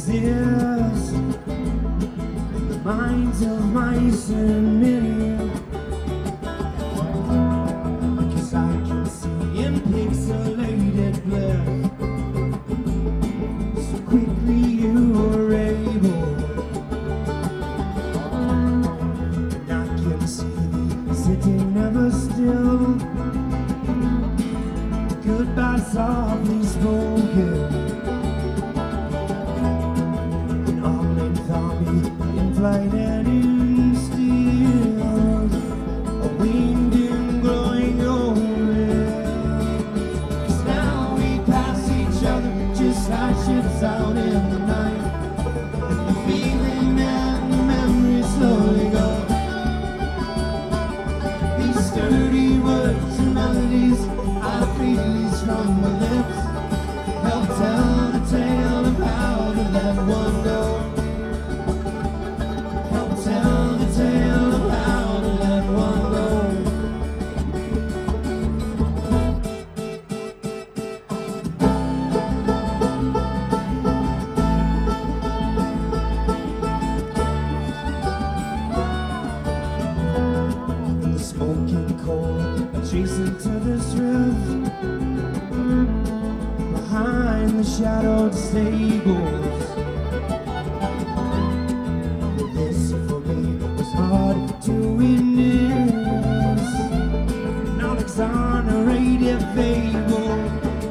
exist in the minds of mice and men. 'Cause I can see in pixelated bliss so quickly you were able. And I can see thee sitting never still, goodbye softly spoken. Flight and in steel, a winged and glowing omen. 'Cause now we pass each other just like ships out in the night, and the feeling and the memory slowly go. These sturdy words and melodies I release from my lips help tell the tale of how to let one go. Adjacent to this rift, behind the shadowed stables. This for me was hard to witness, not exonerated fable.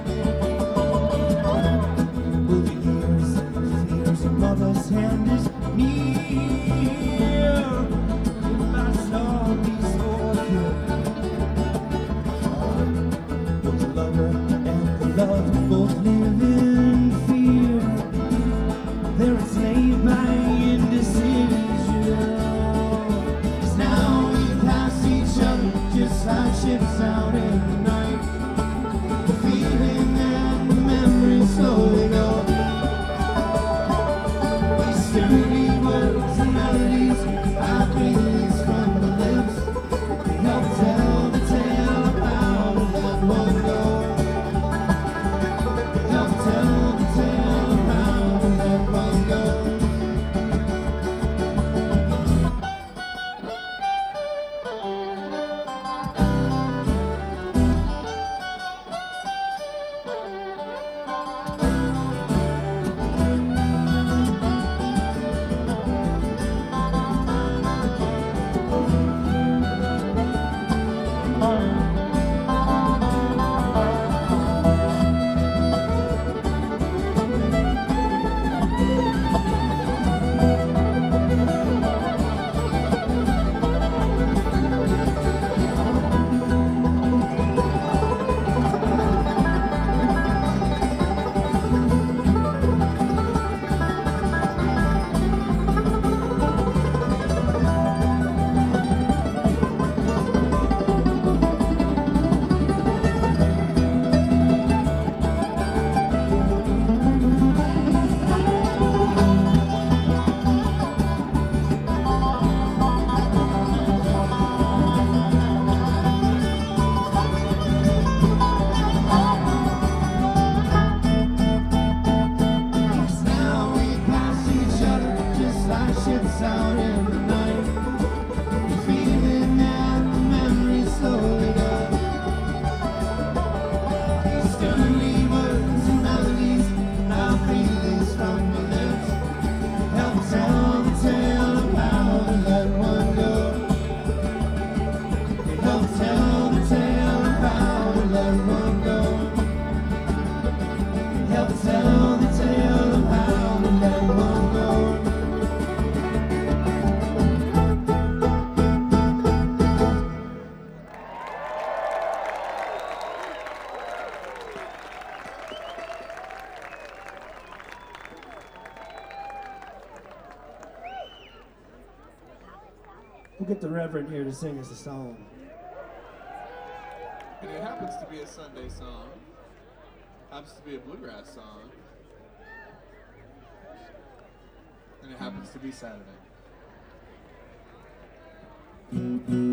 Will the years and the fears of mother's hand is near, my star be spoken. Love both live in fear. They're enslaved by indecision. 'Cause now we pass each other just like ships out in the night. The feeling and the memory slowly go. These sturdy words and melodies I release from the lips help tell the tale of how to let one go. Out in the night, the feeling and the memory slowly go. These sturdy words and melodies I'll release from my lips help tell the tale of how to let one go. They help tell the tale of how to let one go. They help tell the tale of how to let one go. We'll get the Reverend here to sing us a song. And it happens to be a Sunday song. Happens to be a bluegrass song. And it happens to be Saturday.